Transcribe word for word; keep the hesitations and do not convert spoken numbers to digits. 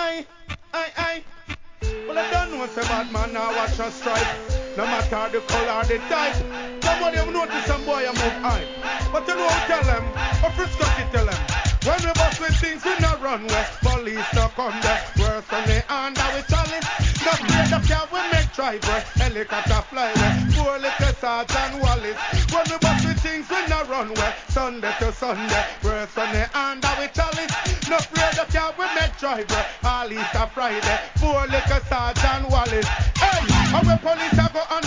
Aye, aye, aye. Well, I don't know, say bad man now watch us strike. No matter the color, the type. Somebody have noticed some boy a move high. But you know what tell them, or Frisco tell them. When we bust with things, we not run west. Police not come there. Worse on the hand, we challenge. No fear the car, we make driver. Helicopter fly west. Poor little Sergeant Wallace. When we bust with things, we not run west. Sunday to Sunday. Worse on the hand, we challenge. No fear the car, we make driver. All Easter Friday. Poor little Sergeant Wallace. Hey, our police are go on